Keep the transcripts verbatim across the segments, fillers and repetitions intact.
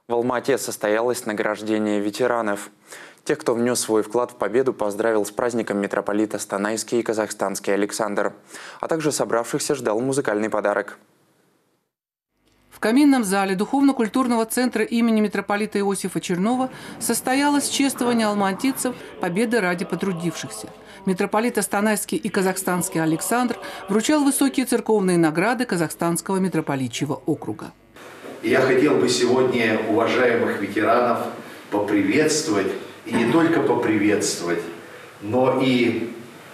В Алма-Ате состоялось награждение ветеранов. Тех, кто внес свой вклад в победу, поздравил с праздником митрополит Астанайский и казахстанский Александр. А также собравшихся ждал музыкальный подарок. В каминном зале Духовно-культурного центра имени митрополита Иосифа Чернова состоялось чествование алматинцев «Победы ради потрудившихся». Митрополит Астанайский и казахстанский Александр вручал высокие церковные награды Казахстанского митрополитчьего округа. Я хотел бы сегодня уважаемых ветеранов поприветствовать, и не только поприветствовать, но и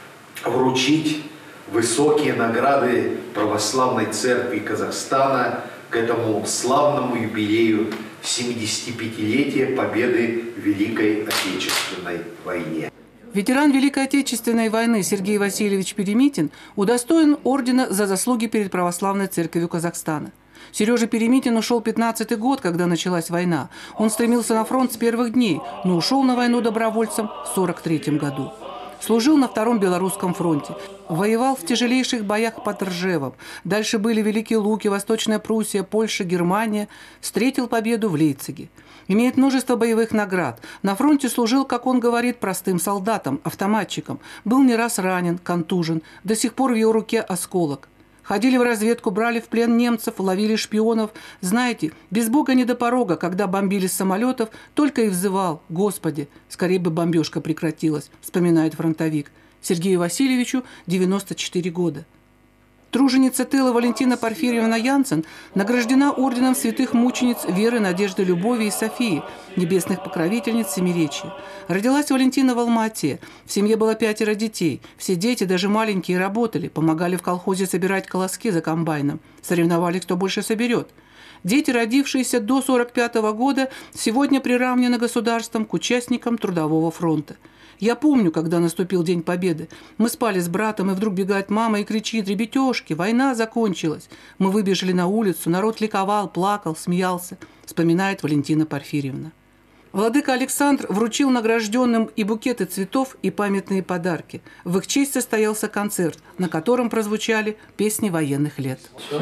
вручить высокие награды Православной Церкви Казахстана к этому славному юбилею семидесятипятилетия победы в Великой Отечественной войне. Ветеран Великой Отечественной войны Сергей Васильевич Перемитин удостоен ордена за заслуги перед Православной Церковью Казахстана. Сережа Перемитин ушел пятнадцатый год, когда началась война. Он стремился на фронт с первых дней, но ушел на войну добровольцем в сорок третьем году. Служил на Втором Белорусском фронте. Воевал в тяжелейших боях под Ржевом. Дальше были Великие Луки, Восточная Пруссия, Польша, Германия. Встретил победу в Лейпциге. Имеет множество боевых наград. На фронте служил, как он говорит, простым солдатом, автоматчиком. Был не раз ранен, контужен. До сих пор в его руке осколок. Ходили в разведку, брали в плен немцев, ловили шпионов. Знаете, без Бога не до порога, когда бомбили с самолетов, только и взывал: «Господи, скорее бы бомбежка прекратилась», вспоминает фронтовик. Сергею Васильевичу девяносто четыре года. Труженица тыла Валентина Порфирьевна Янсен награждена орденом святых мучениц Веры, Надежды, Любови и Софии, небесных покровительниц Семиречья. Родилась Валентина в Алма-Ате. В семье было пятеро детей. Все дети, даже маленькие, работали, помогали в колхозе собирать колоски за комбайном. Соревновались, кто больше соберет. Дети, родившиеся до сорок пятого года, сегодня приравнены государством к участникам Трудового фронта. Я помню, когда наступил День Победы. Мы спали с братом, и вдруг бегает мама и кричит: «Ребятешки, война закончилась!» Мы выбежали на улицу, народ ликовал, плакал, смеялся, вспоминает Валентина Порфирьевна. Владыка Александр вручил награжденным и букеты цветов, и памятные подарки. В их честь состоялся концерт, на котором прозвучали песни военных лет.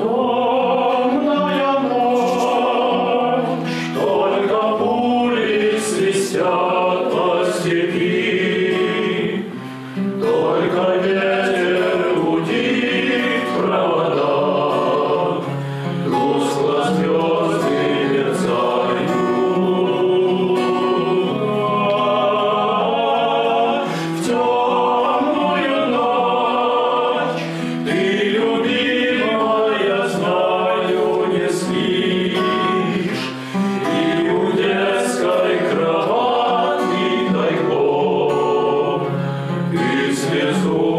Темная ночь, только пули свистят по степи. Только ветер гудит провода, тускло звезды мерцают. В темную ночь ты, любимая, знаю, не спишь, и у детской кроватки тайком ты слезу